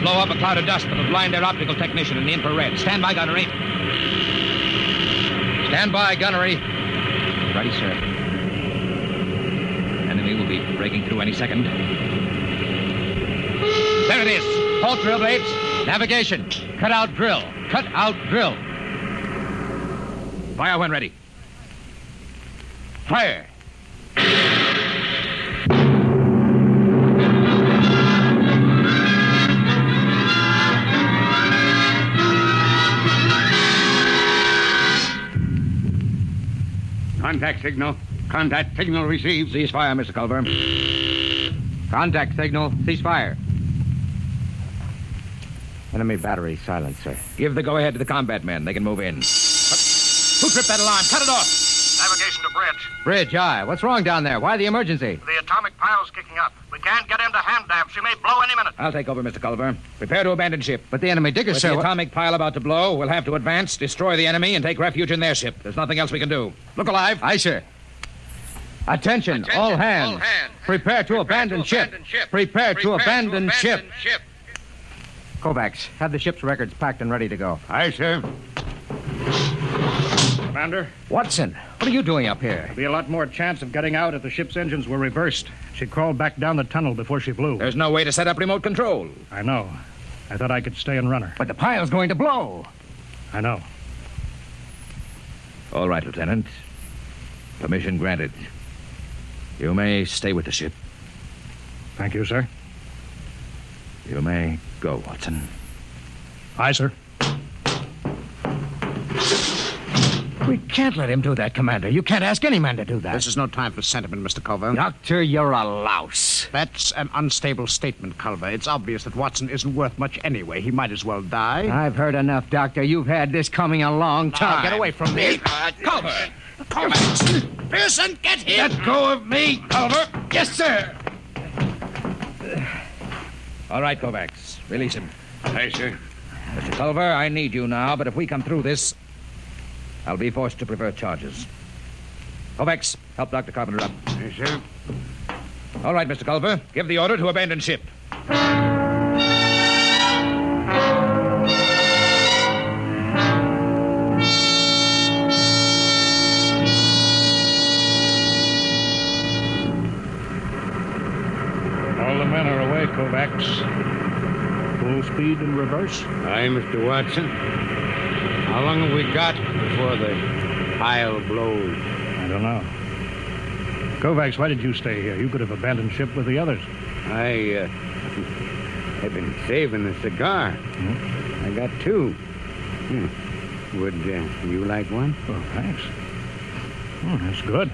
blow up a cloud of dust that will blind their optical technician in the infrared. Stand by, gunnery. Stand by, gunnery. Ready, sir. Enemy will be breaking through any second. There it is. Halt, drill blades. Navigation. Cut out drill. Cut out drill. Fire when ready. Fire. Contact signal. Contact signal received. Cease fire, Mr. Culver. Contact signal. Cease fire. Enemy battery silent, sir. Give the go-ahead to the combat men. They can move in. Who tripped that alarm? Cut it off. Navigation to bridge. Bridge, aye. What's wrong down there? Why the emergency? The atomic pile's kicking up. We can't get into hand dam. She may blow any minute. I'll take over, Mr. Culver. Prepare to abandon ship. But the enemy diggers, With sir. the atomic pile about to blow, we'll have to advance, destroy the enemy, and take refuge in their ship. There's nothing else we can do. Look alive. Aye, sir. Attention, all hands. Prepare to abandon ship. Prepare to abandon ship. Kovacs, have the ship's records packed and ready to go. Aye, sir. Commander, Watson, what are you doing up here? there'd be a lot more chance of getting out if the ship's engines were reversed. She crawled back down the tunnel before she flew. There's no way to set up remote control. I know. I thought I could stay and run her. But the pile's going to blow. I know. All right, Lieutenant. Permission granted. You may stay with the ship. Thank you, sir. You may go, Watson. Aye, sir. We can't let him do that, Commander. You can't ask any man to do that. This is no time for sentiment, Mr. Culver. Doctor, you're a louse. That's an unstable statement, Culver. It's obvious that Watson isn't worth much anyway. He might as well die. I've heard enough, Doctor. You've had this coming a long time. Now, get away from me. Culver! Pearson, get him! Let go of me, Culver. Yes, sir. All right, Kovacs. Release him. Aye, sir. Mr. Culver, I need you now, but if we come through this, I'll be forced to prefer charges. Kovacs, help Dr. Carpenter up. Aye, sir. All right, Mr. Culver, give the order to abandon ship. All the men are away, Kovacs. Full speed in reverse. Aye, Mr. Watson. How long have we got before the pile blows? I don't know. Kovacs, why did you stay here? You could have abandoned ship with the others. I've been saving a cigar. I got two. Would you like one? Oh, thanks. Oh, that's good.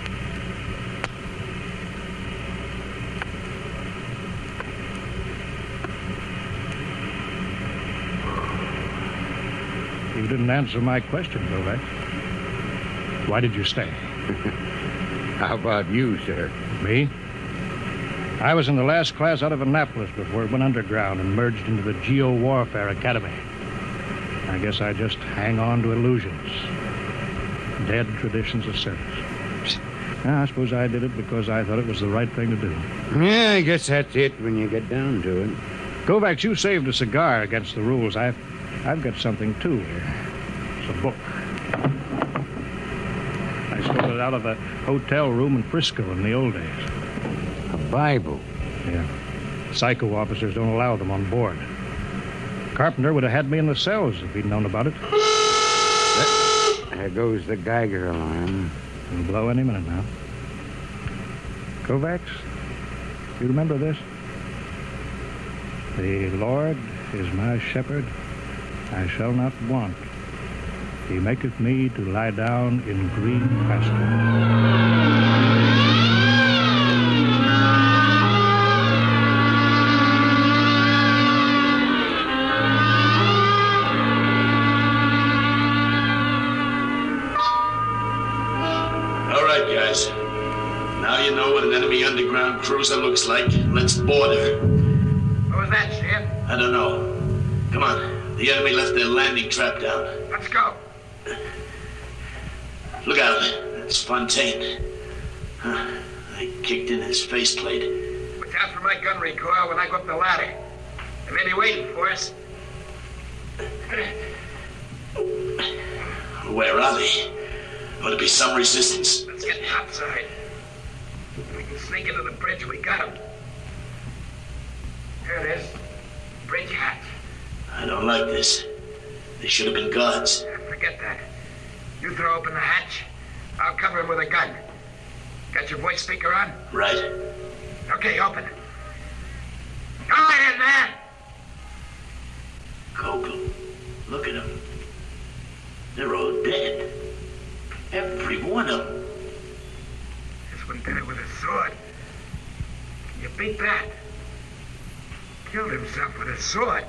You didn't answer my question, Kovacs. Why did you stay? How about you, sir? Me? I was in the last class out of Annapolis before it went underground and merged into the Geo-Warfare Academy. I guess I just hang on to illusions. Dead traditions of service. I suppose I did it because I thought it was the right thing to do. Yeah, I guess that's it when you get down to it. Kovacs, you saved a cigar against the rules. I've got something, too, here. It's a book. I stole it out of a hotel room in Frisco in the old days. A Bible. Yeah. Psycho officers don't allow them on board. Carpenter would have had me in the cells if he'd known about it. There goes the Geiger alarm. It'll blow any minute now. Kovacs, you remember this? The Lord is my shepherd. I shall not want. He maketh me to lie down in green pastures. All right, guys. Now you know what an enemy underground cruiser looks like. Let's board her. What was that, Sheriff? I don't know. Come on. The enemy left their landing trap down. Let's go. Look out. That's Fontaine. Huh. I kicked in his faceplate. Watch out for my gun recoil when I go up the ladder. They may be waiting us. Where are they? Ought to be some resistance. Let's get outside. If we can sneak into the bridge, we got him. There it is. Bridge hatch. I don't like this. They should have been guards. Forget that. You throw open the hatch. I'll cover him with a gun. Got your voice speaker on? Right. Okay, open it. Go ahead, man! Kokel, look at them. They're all dead. Every one of them. This one did it with a sword. Can you beat that? Killed himself with a sword.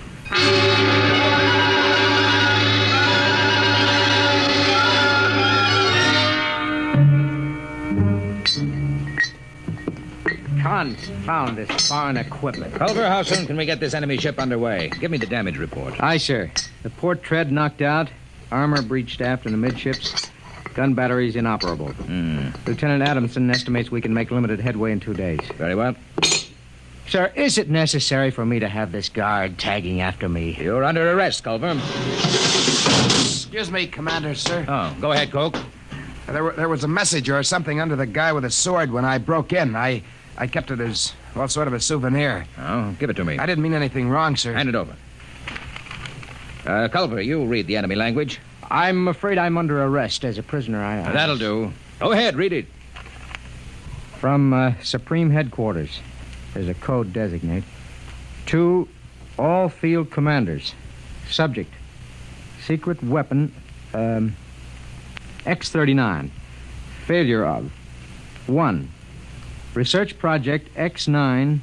Confound this foreign equipment. Culver, how soon can we get this enemy ship underway? Give me the damage report. Aye, sir. The port tread knocked out, armor breached aft in the midships, gun batteries inoperable. Lieutenant Adamson estimates we can make limited headway in 2 days. Very well. Sir, is it necessary for me to have this guard tagging after me? You're under arrest, Culver. Excuse me, Commander, sir. Oh, go ahead, Coke. There was a message or something under the guy with a sword when I broke in. I kept it as, well, sort of a souvenir. Oh, give it to me. I didn't mean anything wrong, sir. Hand it over. Culver, you read the enemy language. I'm afraid I'm under arrest as a prisoner. That'll do. Go ahead, read it. From Supreme Headquarters. There's a code designate. To all field commanders. Subject. Secret weapon, X-39. Failure of. 1. Research project X9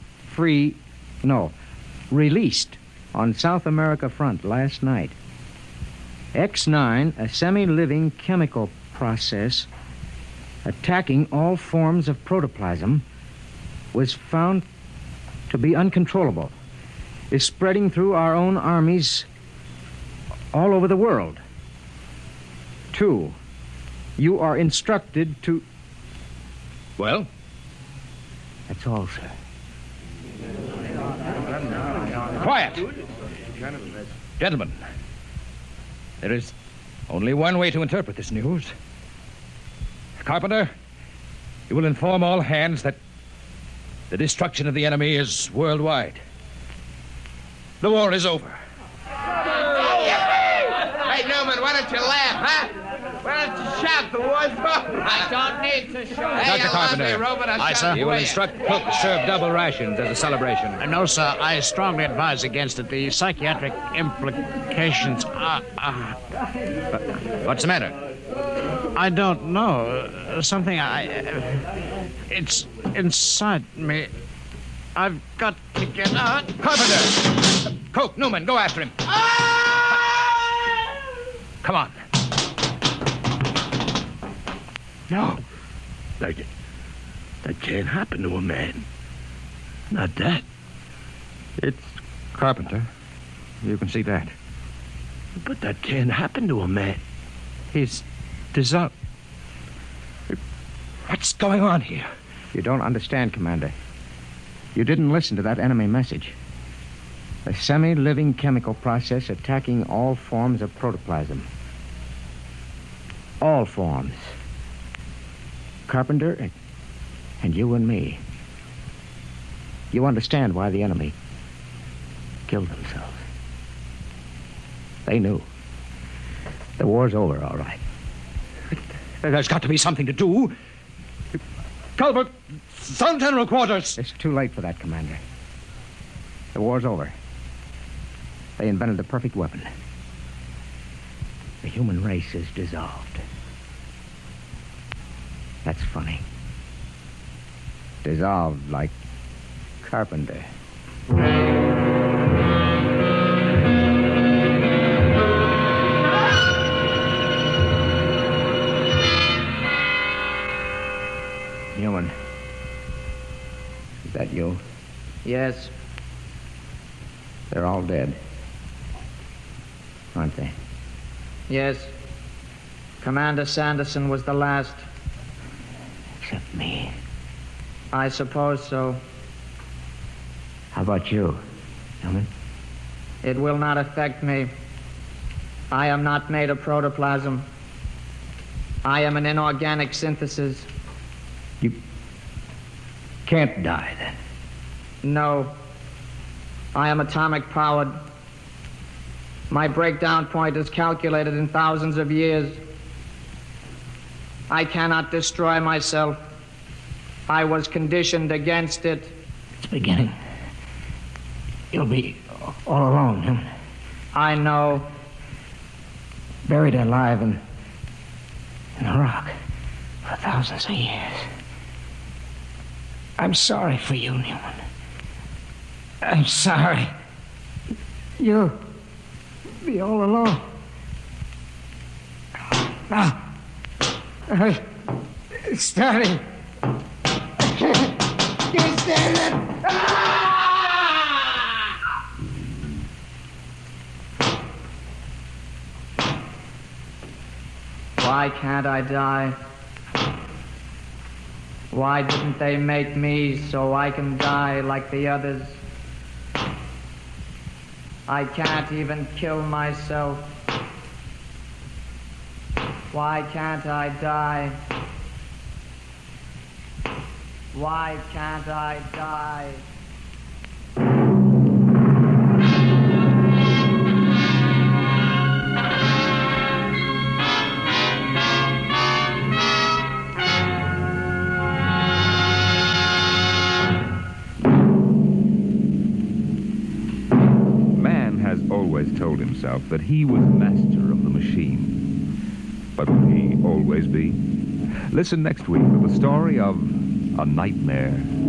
released on South America front last night. X9, a semi-living chemical process attacking all forms of protoplasm, was found to be uncontrollable, is spreading through our own armies all over the world. 2, you are instructed to... Well? That's all, sir. Quiet! Gentlemen, there is only one way to interpret this news. Carpenter, you will inform all hands that the destruction of the enemy is worldwide. The war is over. Hey, Newman, why don't you laugh, huh? Why don't you shout? The war's over. I don't need to shout. Dr. Carpenter. Aye, sir. You will instruct Cook to serve double rations as a celebration. No, sir. I strongly advise against it. The psychiatric implications What's the matter? I don't know. Something it's inside me. I've got to get out. Carpenter! Cook, Newman, go after him. Come on. No. That can't happen to a man. Not that. It's Carpenter. You can see that. But that can't happen to a man. He's dissolved. What's going on here? You don't understand, Commander. You didn't listen to that enemy message. A semi-living chemical process attacking all forms of protoplasm. All forms. Carpenter and you and me. You understand why the enemy killed themselves. They knew. The war's over, all right. There's got to be something to do. Culver, Sun General Quarters. It's too late for that, Commander. The war's over. They invented the perfect weapon. The human race is dissolved. That's funny. Dissolved like Carpenter. Newman. Is that you? Yes. They're all dead. Aren't they? Yes. Commander Sanderson was the last. Except me. I suppose so. How about you, Newman? It will not affect me. I am not made of protoplasm. I am an inorganic synthesis. You can't die, then. No. I am atomic powered. My breakdown point is calculated in thousands of years. I cannot destroy myself. I was conditioned against it. It's beginning. You'll be all alone, huh? I know. Buried alive in the rock for thousands of years. I'm sorry for you, Newman. I'm sorry. You'll be all alone. Now, it's starting. You stand it. Why can't I die? Why didn't they make me so I can die like the others? I can't even kill myself. Why can't I die? Why can't I die? Always told himself that he was master of the machine. But will he always be? Listen next week to the story of a nightmare.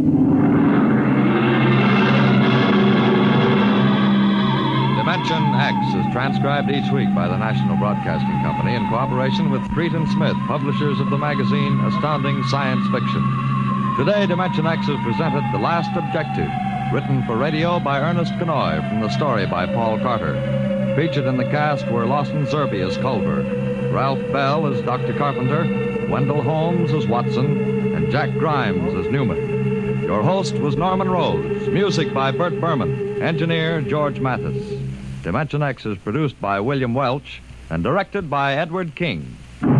Dimension X is transcribed each week by the National Broadcasting Company in cooperation with Street and Smith, publishers of the magazine Astounding Science Fiction. Today, Dimension X has presented The Last Objective, written for radio by Ernest Kenoy from the story by Paul Carter. Featured in the cast were Lawson Zerbe as Culver, Ralph Bell as Dr. Carpenter, Wendell Holmes as Watson, and Jack Grimes as Newman. Your host was Norman Rose. Music by Bert Berman. Engineer George Mathis. Dimension X is produced by William Welch and directed by Edward King.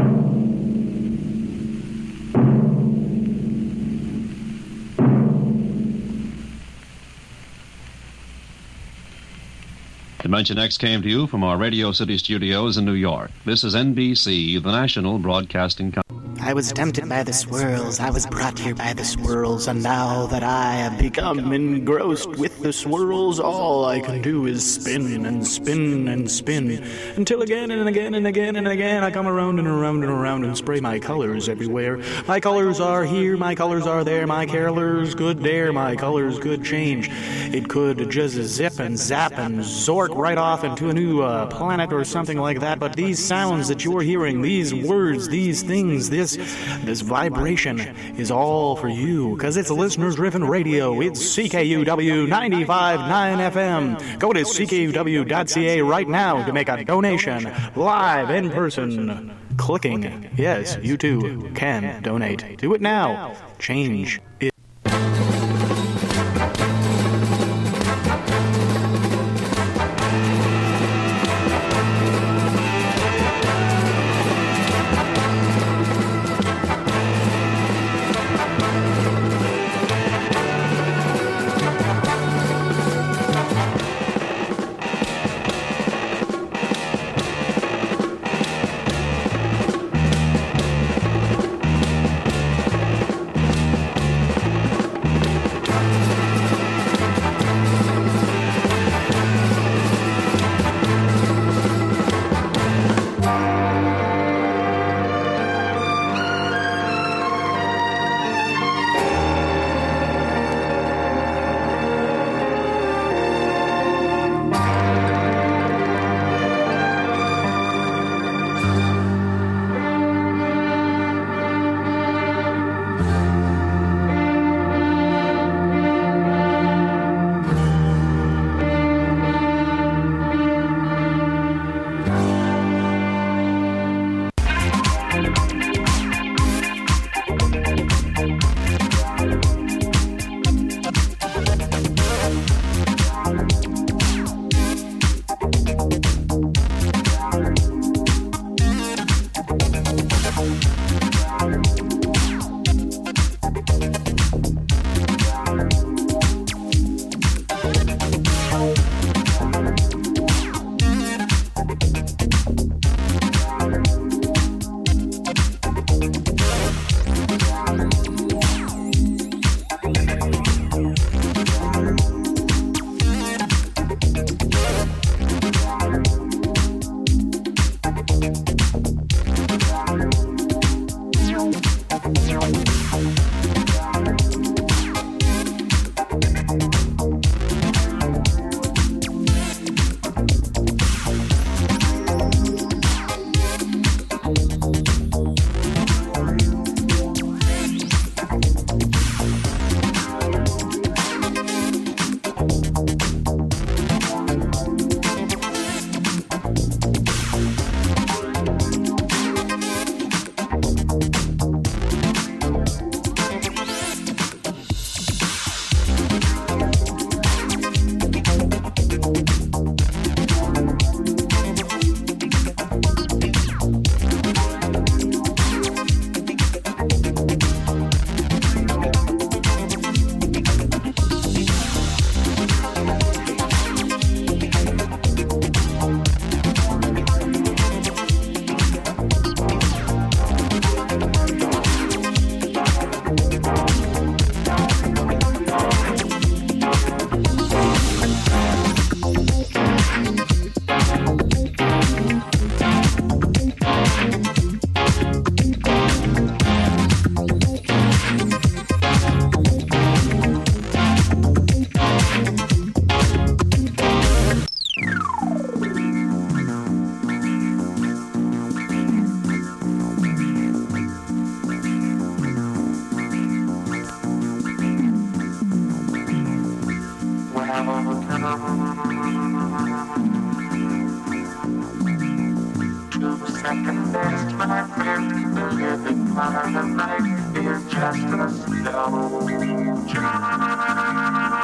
Dimension X came to you from our Radio City studios in New York. This is NBC, the National Broadcasting Company. I was tempted by the swirls, I was brought here by the swirls, and now that I have become engrossed with the swirls, all I can do is spin and spin and spin, until again and again and again and again I come around and around and around and spray my colors everywhere. My colors are here, my colors are there, my colors could dare, my colors could change. It could just zip and zap and zork right off into a new planet or something like that, but these sounds that you're hearing, these words, these things, this vibration is all for you, because it's listener-driven radio. It's CKUW 95.9 FM. Go to ckuw.ca right now to make a donation, live, in person, clicking. Yes, you too can donate. Do it now. Change it. Second best, my friend, the living part of life is just a slow job.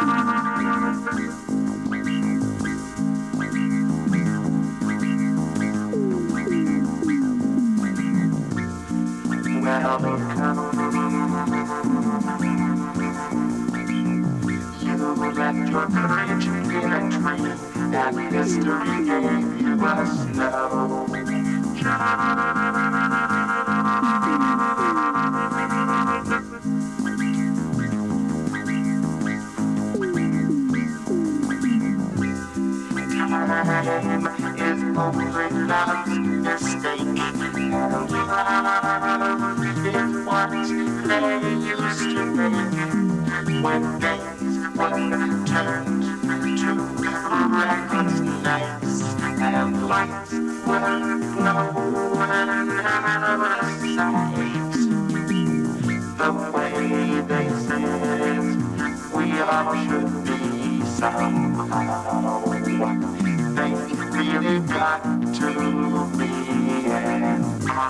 You left your courage in a tree, and history gave you a slow Time is only love's mistake, and love is what they used to make when days were turned to reckless nights and lights were glowing out of sight. The way they said we all should be somehow, they really got to me, and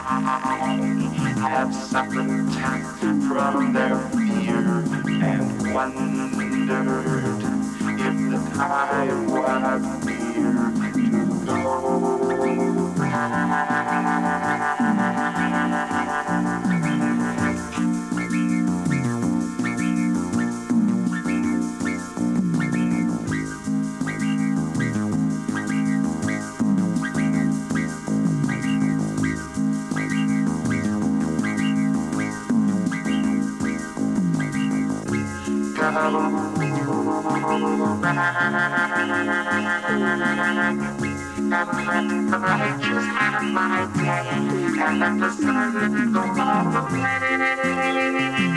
I have suffered from their fear and wondered if the time was near to go back. And let the righteous have my day, and let the sun go all away.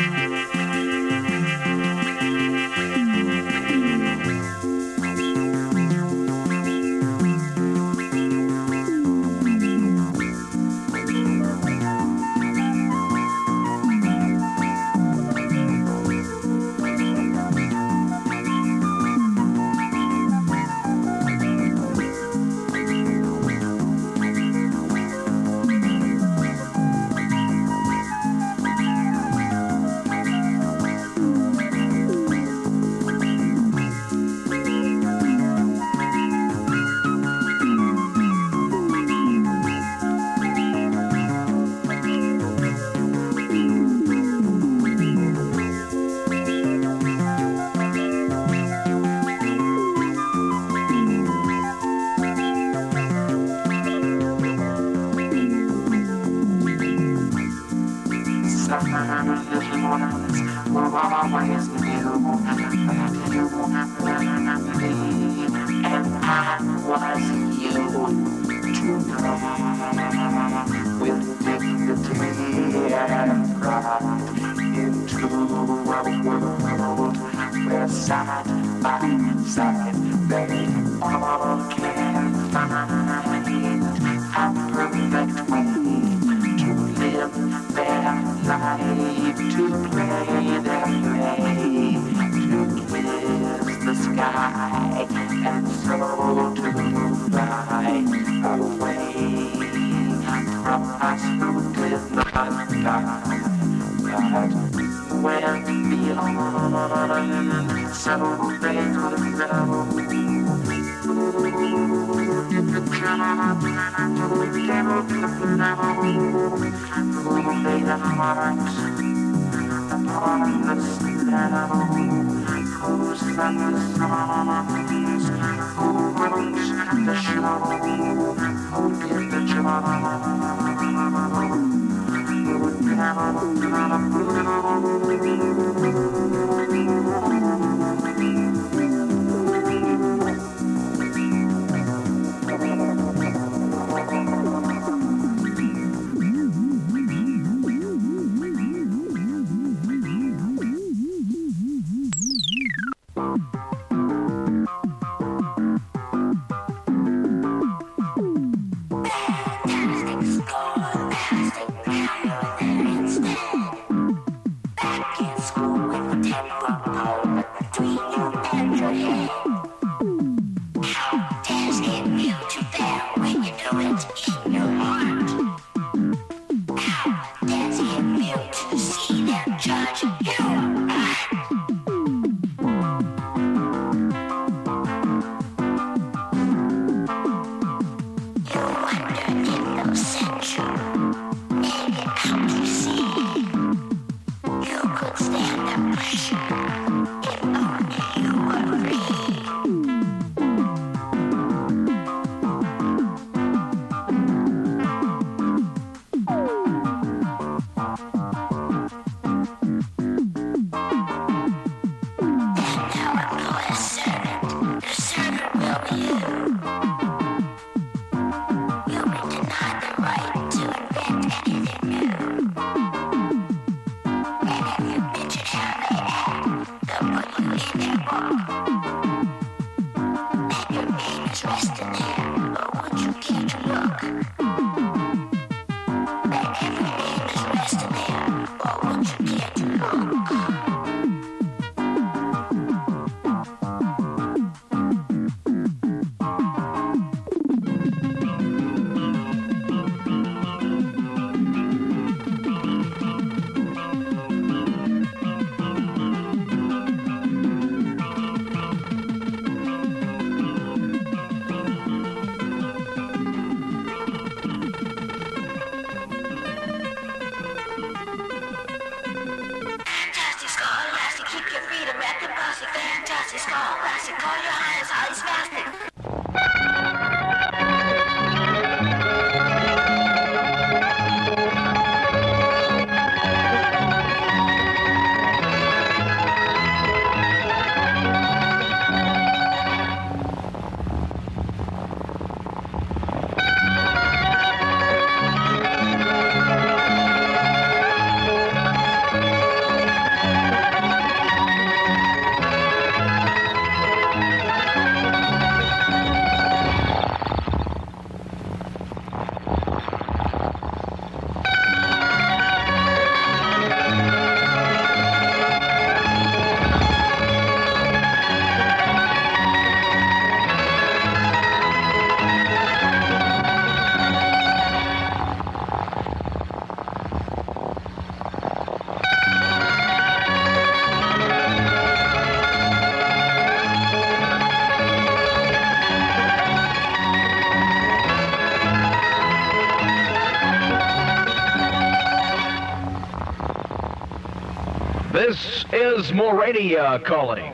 This is Morania calling.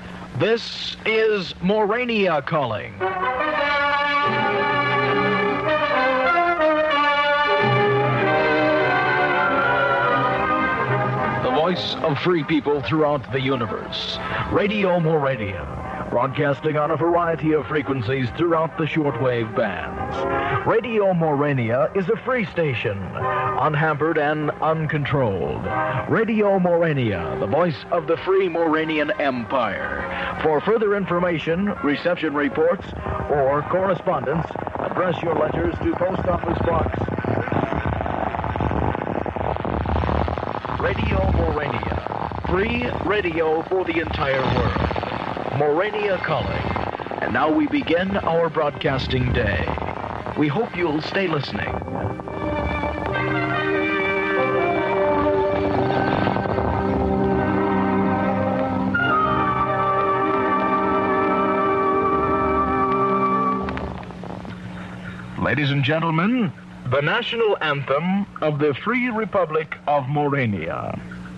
This is Morania calling. The voice of free people throughout the universe. Radio Morania, broadcasting on a variety of frequencies throughout the shortwave bands. Radio Morania is a free station, unhampered and uncontrolled. Radio Morania, the voice of the free Moranian Empire. For further information, reception reports, or correspondence, address your letters to Post Office Box. Radio Morania, free radio for the entire world. Morania calling. And now we begin our broadcasting day. We hope you'll stay listening. Ladies and gentlemen, the national anthem of the Free Republic of Morania.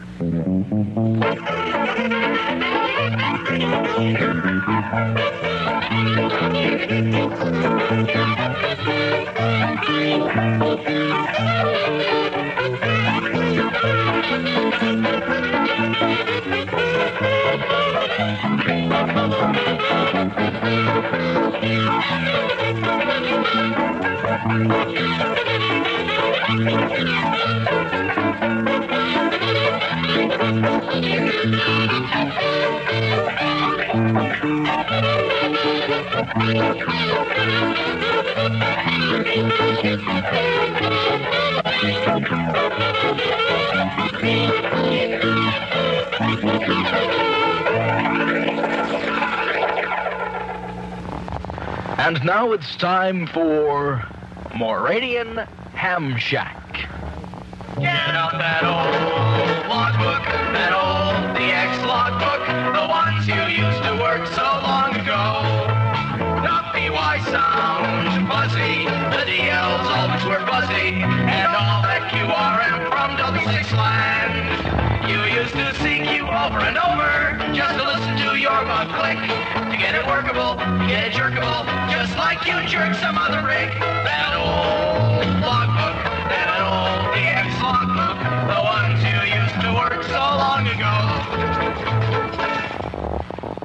And now it's time for Moranian Ham Shack. Get out that old logbook, that old DX logbook, the ones you used to work so long ago. The PY sound fuzzy, the DLs always were fuzzy, and all that QRM from W6 land. You used to CQ over and over, just to listen to your bug click, to get it workable, to get it jerkable, just like you jerk some other rig. That old logbook, that old DX logbook, the ones you used to work so long ago.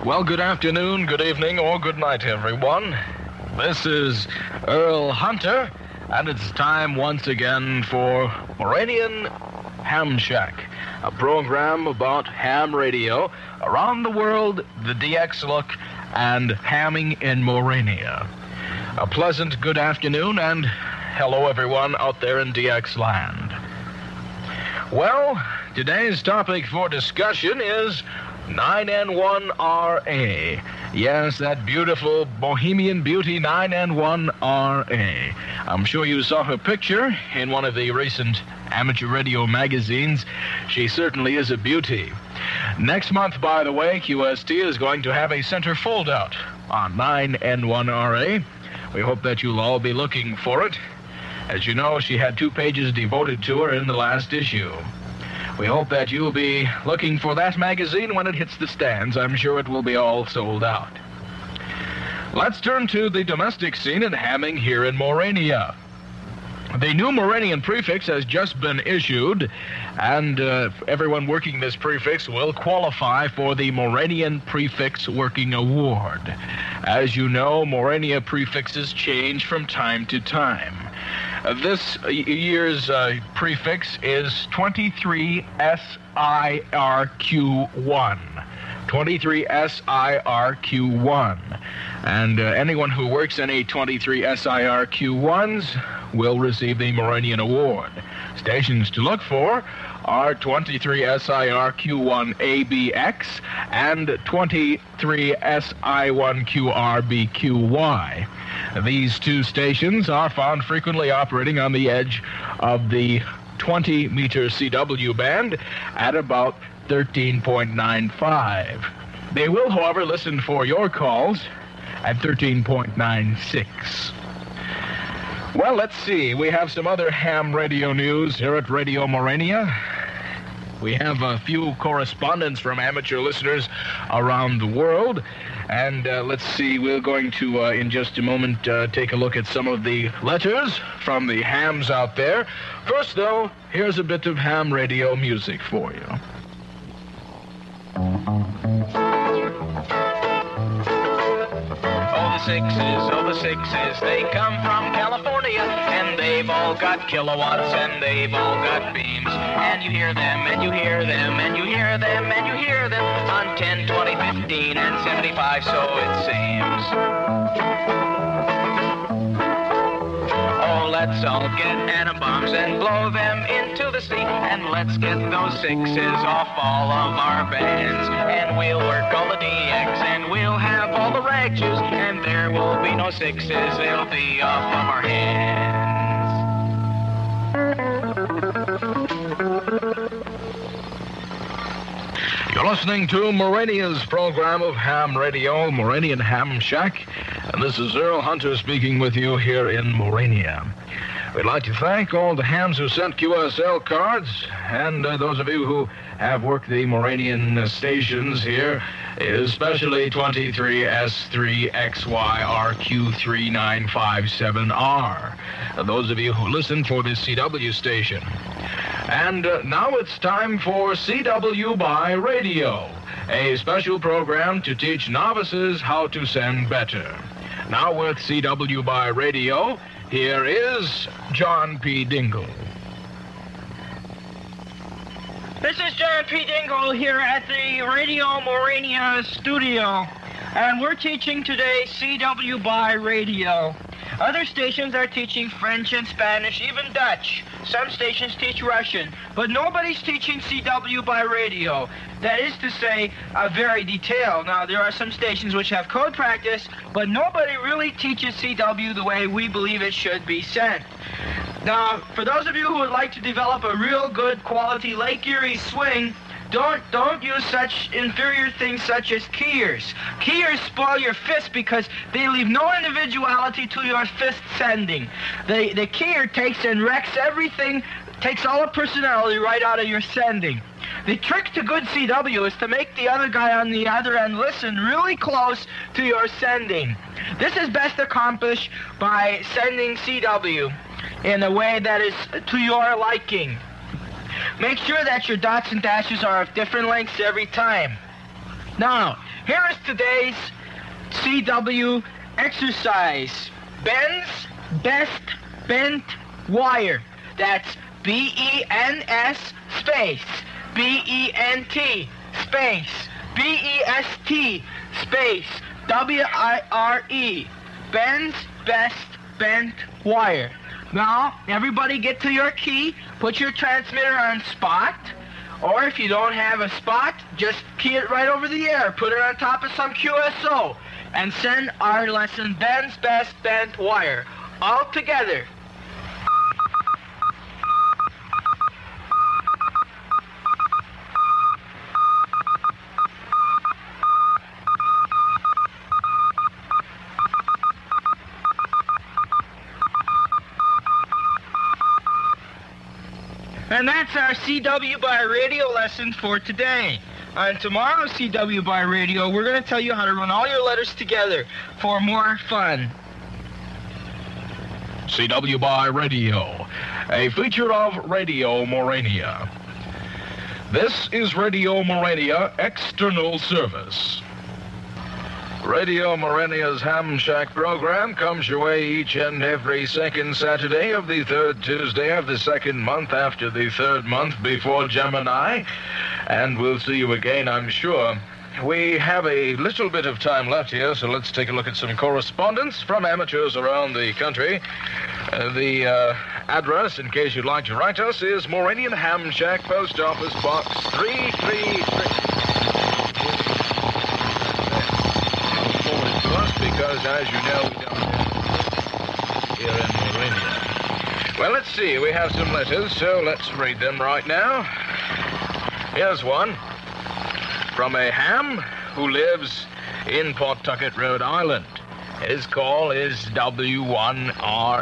Well, good afternoon, good evening, or good night, everyone. This is Earl Hunter, and it's time once again for Moranian Ham Shack, a program about ham radio around the world, the DX look, and hamming in Morania. A pleasant good afternoon, and hello, everyone out there in DX land. Well, today's topic for discussion is 9N1RA. Yes, that beautiful Bohemian Beauty 9N1RA. I'm sure you saw her picture in one of the recent amateur radio magazines. She certainly is a beauty. Next month, by the way, QST is going to have a center fold-out on 9N1RA. We hope that you'll all be looking for it. As you know, she had 2 pages devoted to her in the last issue. We hope that you'll be looking for that magazine when it hits the stands. I'm sure it will be all sold out. Let's turn to the domestic scene in hamming here in Morania. The new Moranian prefix has just been issued, and everyone working this prefix will qualify for the Moranian Prefix Working Award. As you know, Morania prefixes change from time to time. This year's prefix is 23SIRQ1. 23SIRQ1. And anyone who works any 23SIRQ1s will receive the Moranian Award. Stations to look for are 23SIRQ1ABX and 23SI1QRBQY. These 2 stations are found frequently operating on the edge of the 20-meter CW band at about 13.95. They will, however, listen for your calls at 13.96. Well, let's see. We have some other ham radio news here at Radio Morania. We have a few correspondents from amateur listeners around the world. And let's see, we're going to, in just a moment, take a look at some of the letters from the hams out there. First, though, here's a bit of ham radio music for you. Oh, the sixes, they come from California, and they've all got kilowatts, and they've all got beams. And you hear them, and you hear them, and you hear them, and you hear them on 10, 20, 15, and 75, so it seems. Oh, let's all get atom bombs and blow them into the sea, and let's get those 6s off all of our bands. And we'll work all the DX, and we'll have all the rag juice, and there will be no 6s, they'll be off of our hands. You're listening to Morania's program of ham radio, Moranian Ham Shack, and this is Earl Hunter speaking with you here in Morania. We'd like to thank all the hams who sent QSL cards, and those of you who have worked the Moranian stations here, especially 23S3XYRQ3957R. Those of you who listen for this CW station. And now it's time for CW by Radio, a special program to teach novices how to send better. Now with CW by Radio, here is John P. Dingle. This is John P. Dingle here at the Radio Morania studio, and we're teaching today CW by Radio. Other stations are teaching French and Spanish, even Dutch. Some stations teach Russian, but nobody's teaching CW by radio. That is to say, very detailed. Now, there are some stations which have code practice, but nobody really teaches CW the way we believe it should be sent. Now, for those of you who would like to develop a real good quality Lake Erie swing, don't use such inferior things such as keyers. Keyers spoil your fist because they leave no individuality to your fist sending. The keyer takes and wrecks everything, takes all the personality right out of your sending. The trick to good CW is to make the other guy on the other end listen really close to your sending. This is best accomplished by sending CW in a way that is to your liking. Make sure that your dots and dashes are of different lengths every time. Now, here is today's CW exercise. Ben's Best Bent Wire. That's BENS space BENT space BEST space WIRE. Ben's Best Bent Wire. Now, everybody get to your key, put your transmitter on spot, or if you don't have a spot, just key it right over the air, put it on top of some QSO, and send our lesson, Ben's Best Bent Wire, all together. And that's our CW by Radio lesson for today. On tomorrow's CW by Radio, we're going to tell you how to run all your letters together for more fun. CW by Radio, a feature of Radio Morania. This is Radio Morania External Service. Radio Morania's Ham Shack program comes your way each and every second Saturday of the third Tuesday of the second month after the third month before Gemini. And we'll see you again, I'm sure. We have a little bit of time left here, so let's take a look at some correspondence from amateurs around the country. The address, in case you'd like to write us, is Moranian Ham Shack, Post Office Box 333. Because, as you know, we don't have here in Morania. Well, let's see. We have some letters, so let's read them right now. Here's one from a ham who lives in Pawtucket, Rhode Island. His call is W1RXQ.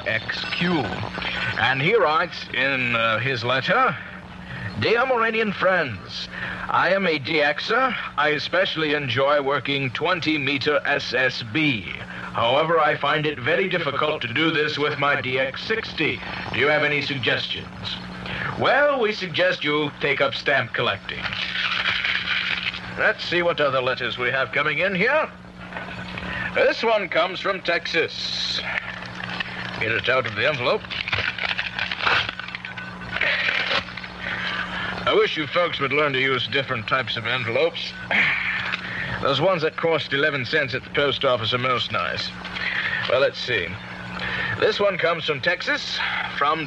And he writes in his letter, Dear Moranian friends, I am a DXer. I especially enjoy working 20-meter SSB. However, I find it very difficult to do this with my DX60. Do you have any suggestions? Well, we suggest you take up stamp collecting. Let's see what other letters we have coming in here. This one comes from Texas. Get it out of the envelope. I wish you folks would learn to use different types of envelopes. Those ones that cost 11 cents at the post office are most nice. Well, let's see. This one comes from Texas, from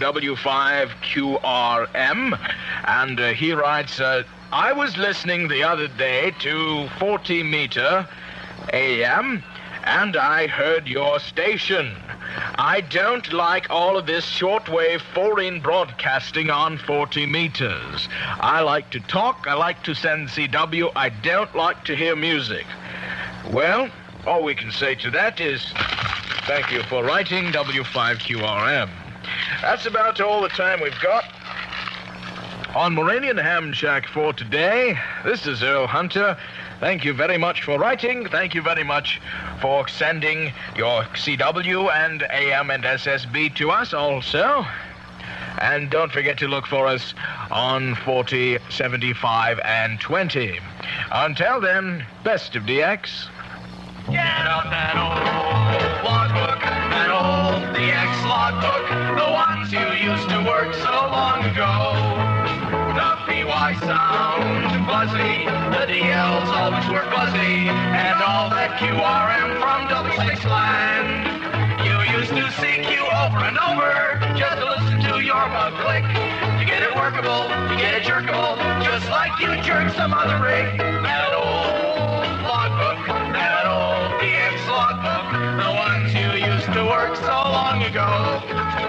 W5QRM, and he writes, I was listening the other day to 40-meter AM, and I heard your station. I don't like all of this shortwave foreign broadcasting on 40 meters. I like to talk, I like to send CW, I don't like to hear music. Well, all we can say to that is thank you for writing W5QRM. That's about all the time we've got on Moranian Ham Shack for today. This is Earl Hunter. Thank you very much for writing. Thank you very much for sending your CW and AM and SSB to us also. And don't forget to look for us on 40, 75, and 20. Until then, best of DX. Get out that old logbook, that old DX logbook, the ones you used to work so long ago. The PY sound buzzy, the DLs always work buzzy, and all that QRM from W6 land. You used to CQ over and over just to listen to your mug click. To get it workable, to get it jerkable, just like you jerk some other rig. That old logbook, that old DX logbook, the ones you used to work so long ago.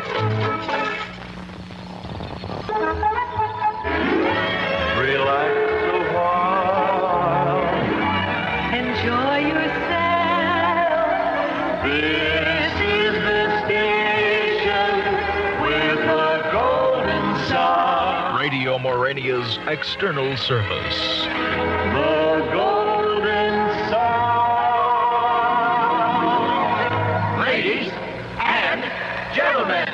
Relax a while. Enjoy yourself. This is the station with a golden sound. Radio Morania's external service. The golden sound. Ladies and gentlemen,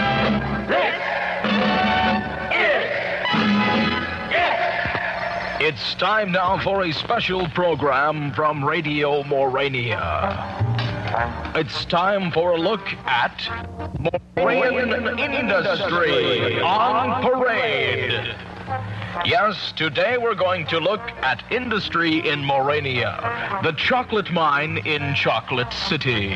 It's It's time now for a special program from Radio Morania. It's time for a look at Moranian Industry on Parade. Yes, today we're going to look at industry in Morania, the chocolate mine in Chocolate City.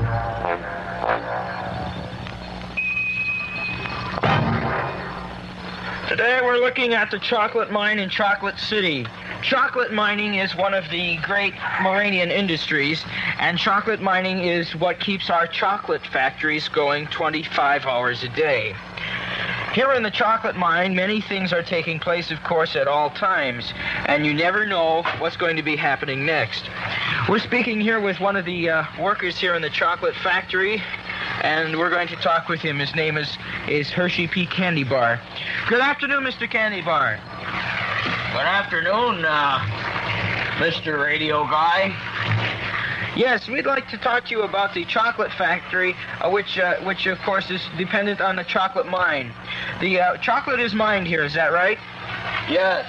Today we're looking at the chocolate mine in Chocolate City. Chocolate mining is one of the great Moranian industries, and chocolate mining is what keeps our chocolate factories going 25 hours a day. Here in the chocolate mine, many things are taking place, of course, at all times, and you never know what's going to be happening next. We're speaking here with one of the workers here in the chocolate factory, and we're going to talk with him. His name is Hershey P. Candy Bar. Good afternoon, Mr. Candy Bar. Good afternoon, Mr. Radio Guy. Yes, we'd like to talk to you about the chocolate factory, which of course is dependent on the chocolate mine. The chocolate is mined here, is that right? Yes.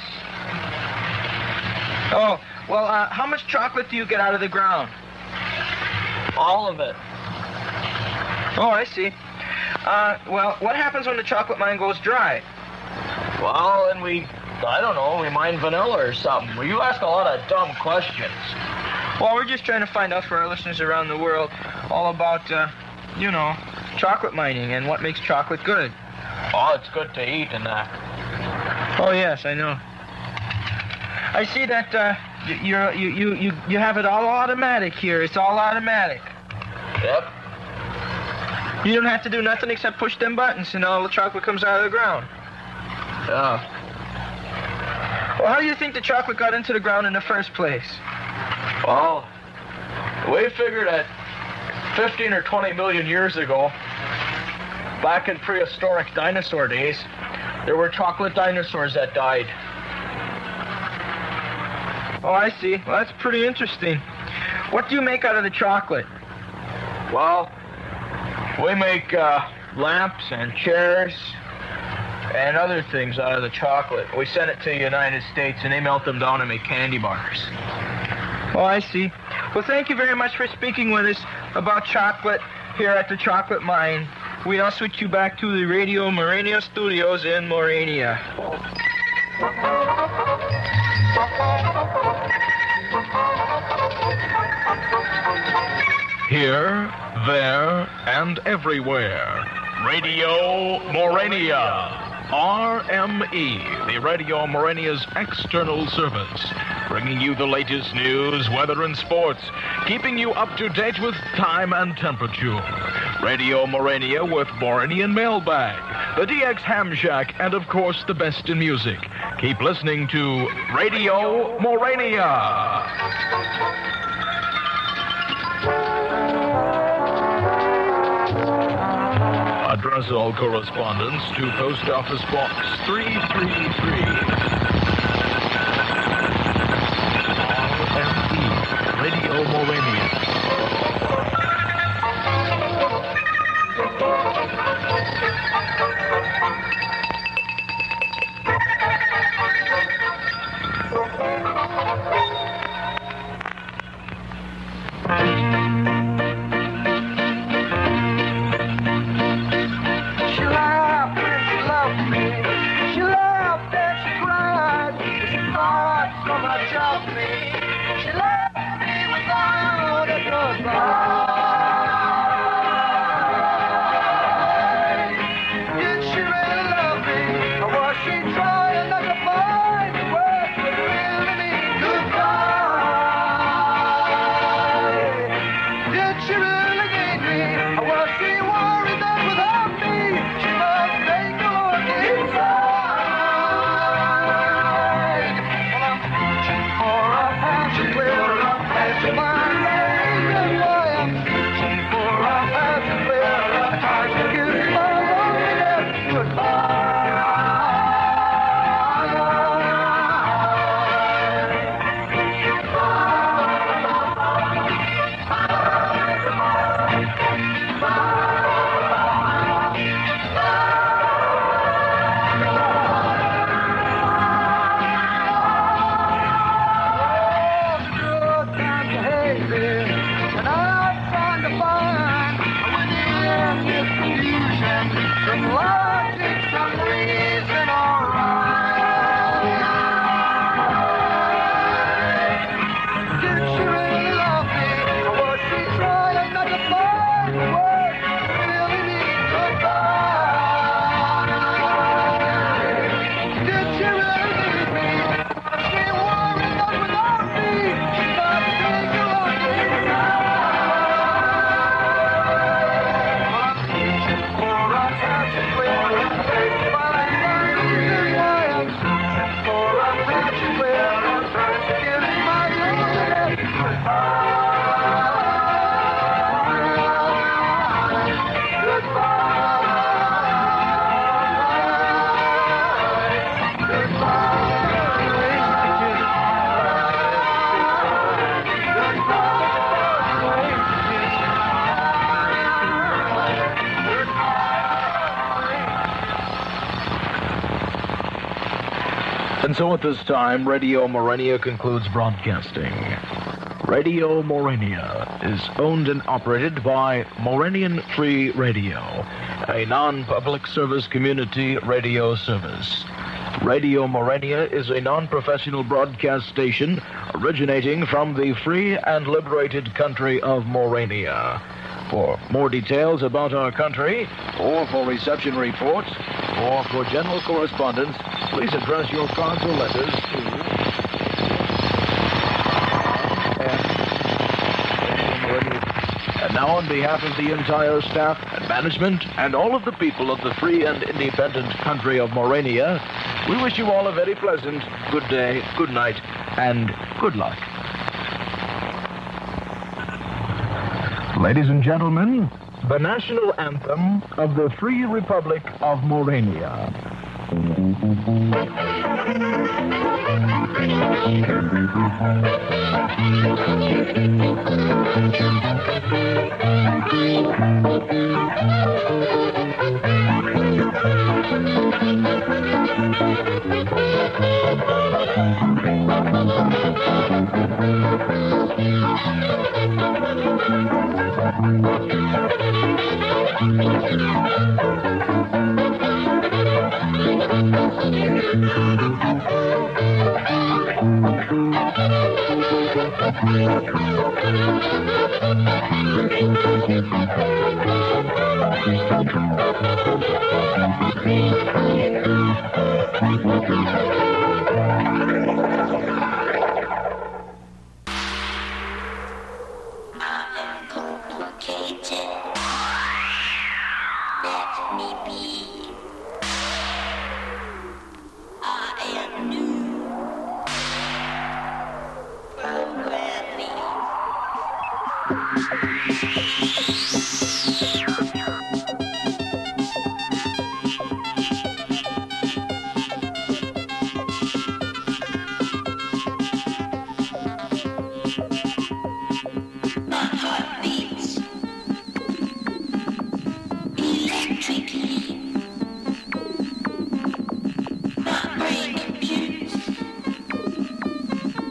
Oh, well, how much chocolate do you get out of the ground? All of it. Oh, I see. Well, what happens when the chocolate mine goes dry? Well, then we mine vanilla or something. Well, you ask a lot of dumb questions. Well, we're just trying to find out for our listeners around the world all about, chocolate mining and what makes chocolate good. Oh, it's good to eat and that. Oh, yes, I know. I see that you have it all automatic here. It's all automatic. Yep. You don't have to do nothing except push them buttons and all the chocolate comes out of the ground. Yeah. Well, how do you think the chocolate got into the ground in the first place? Well, we figured that 15 or 20 million years ago, back in prehistoric dinosaur days, there were chocolate dinosaurs that died. Oh, I see. Well, that's pretty interesting. What do you make out of the chocolate? Well, we make lamps and chairs and other things out of the chocolate. We send it to the United States, and they melt them down and make candy bars. Oh, I see. Well, thank you very much for speaking with us about chocolate here at the chocolate mine. We now switch you back to the Radio Morania studios in Morania. Here, there, and everywhere. Radio Morania. RME, the Radio Morania's external service, bringing you the latest news, weather, and sports, keeping you up to date with time and temperature. Radio Morania with Moranian Mailbag, the DX Ham Shack, and of course the best in music. Keep listening to Radio Morania. Address all correspondence to Post Office Box 333. RME, Radio Morania. And so at this time, Radio Morania concludes broadcasting. Radio Morania is owned and operated by Moranian Free Radio, a non-public service community radio service. Radio Morania is a non-professional broadcast station originating from the free and liberated country of Morania. For more details about our country, or for reception reports, or for general correspondence, please address your cards or letters to... And now, on behalf of the entire staff and management and all of the people of the free and independent country of Morania, we wish you all a very pleasant good day, good night, and good luck. Ladies and gentlemen, the national anthem of the Free Republic of Morania.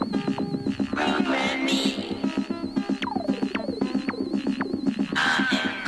Program me. I am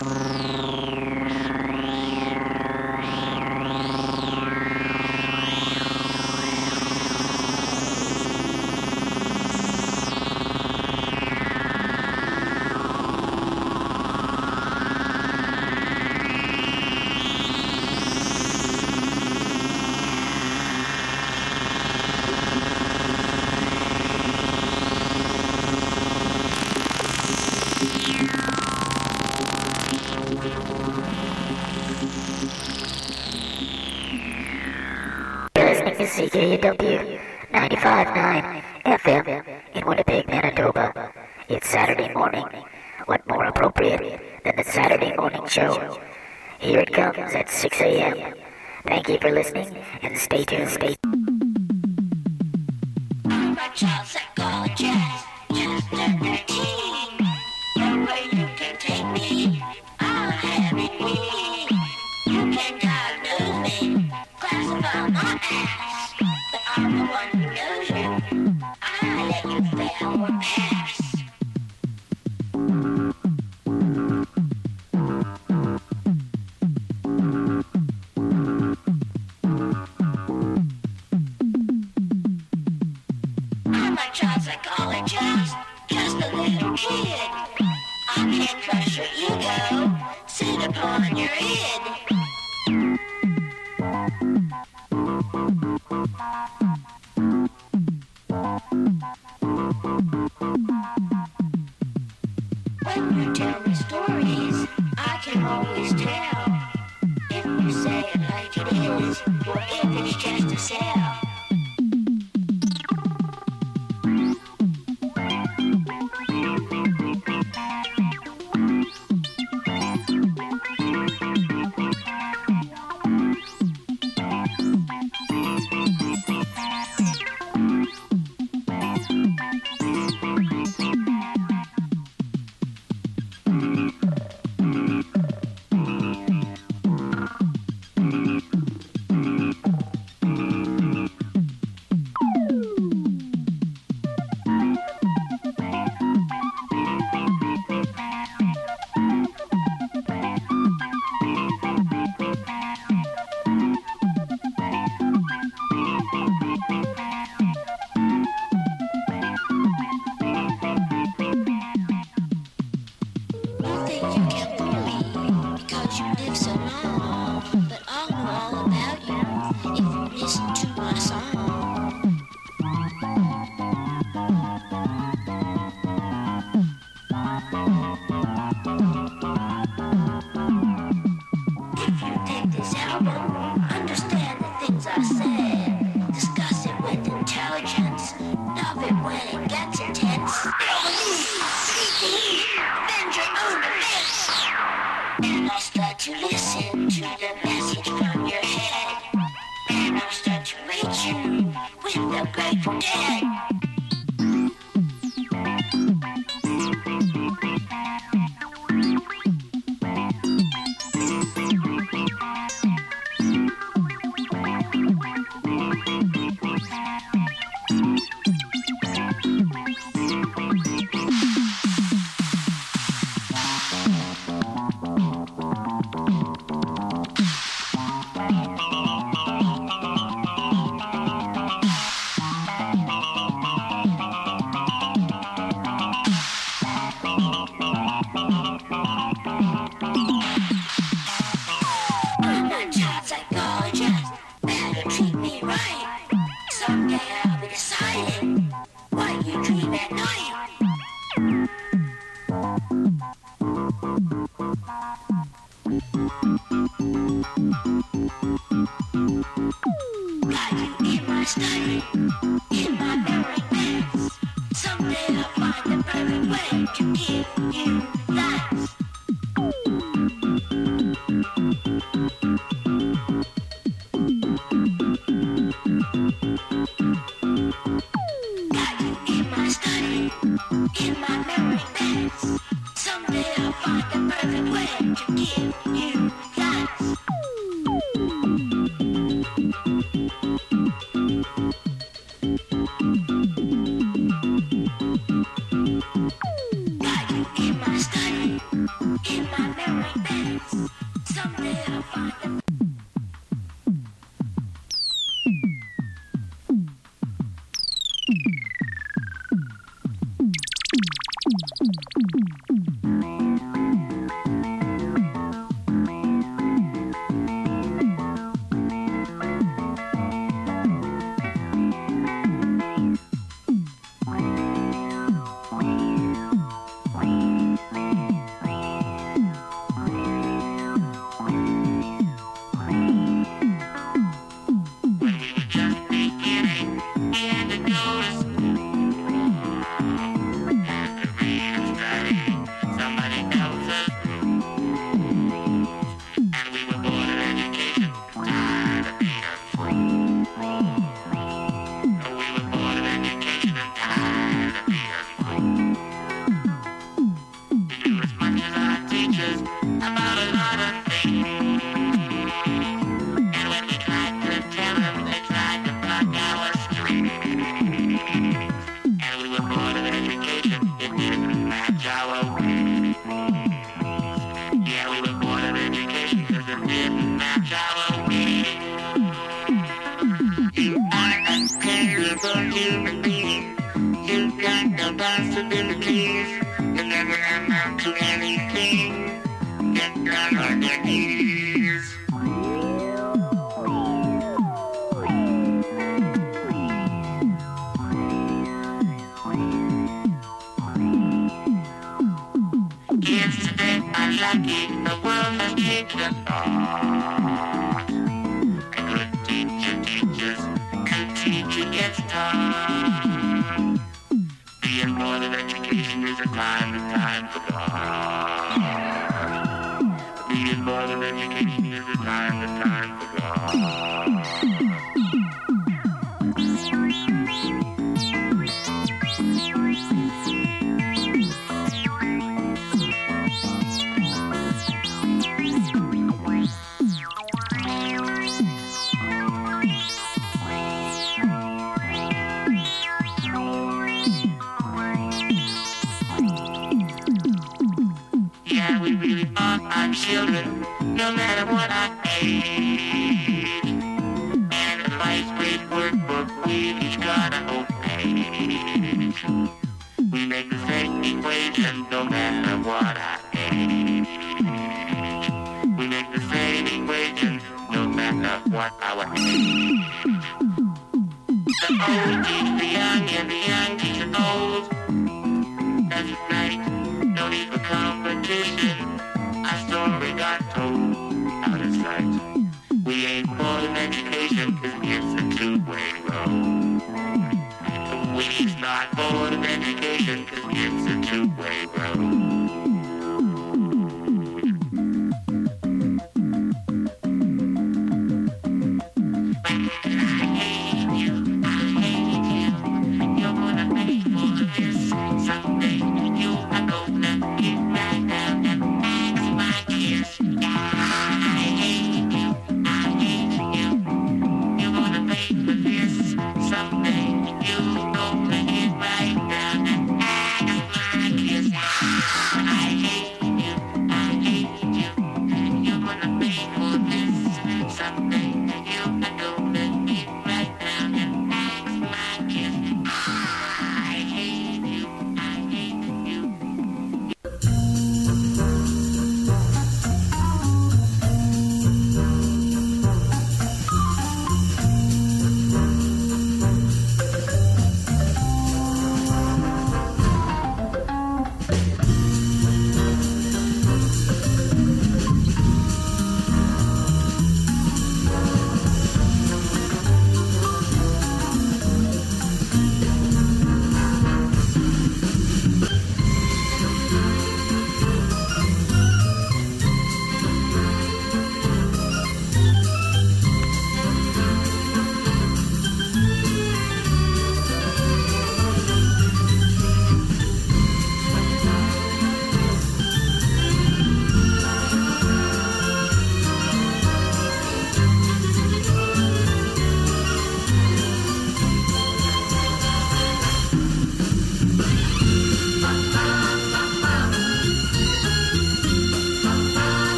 CKUW 95.9 FM in Winnipeg, Manitoba. It's Saturday morning. What more appropriate than the Saturday morning show? Here it comes at 6 a.m. Thank you for listening, and stay tuned. I'm a child psychologist, just 13. Nowhere you can take me, I'll have it me. You can diagnose me, classify my ass, but I'm the one who knows you. I let you fail or pass. I'm a child psychologist, just a little kid. I can crush your ego, sit upon your head. When you tell me stories, I can always tell if you say it like it is, or if it's just a sell. in my memory banks. Someday I'll find them.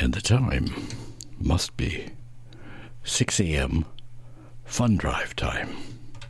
And the time must be 6 a.m. fun drive time.